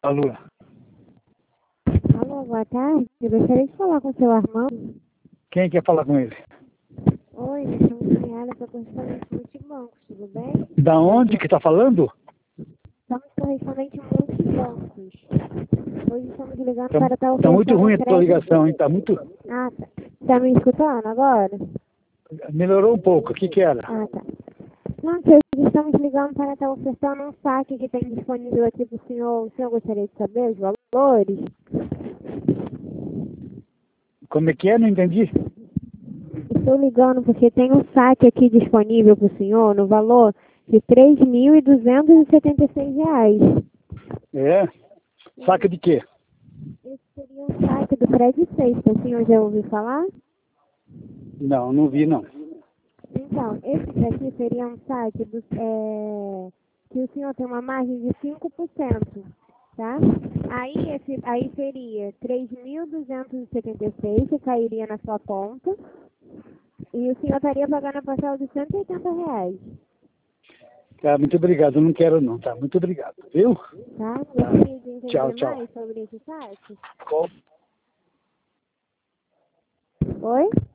Alô? Alô, boa tarde. Eu gostaria de falar com o seu Armando. Quem quer falar com ele? Oi, me chamo Daniela, sou correspondente multibancos, tudo bem? Da onde que tá falando? Somos correspondente multibancos. Hoje estamos ligando Tá, para estar tá muito ofertando ruim a tua crédito. ligação, hein? Tá muito... Ah, tá. Tá me escutando agora? Melhorou um pouco. O que que era? Ah, tá. Não, que hoje estamos ligando para estar ofertando um saque que tem disponível aqui para o senhor. O senhor gostaria de saber os valores? Como é que é? Não entendi. Estou ligando porque tem um saque aqui disponível para o senhor no valor de R$ 3.276. É? Saca de quê? Esse seria um saque do Credit Sexta. O senhor já ouviu falar? Não, não vi, não. Então, esse daqui seria um saque que o senhor tem uma margem de 5%, tá? Aí seria 3.276 que cairia na sua conta e o senhor estaria pagando a parcela de R$ 180. Tá, muito obrigado. Eu não quero, não. Tá, muito obrigado. Viu? Tá? Gostaria de Tchau, entender tchau. mais sobre esse saque? Qual? Oi?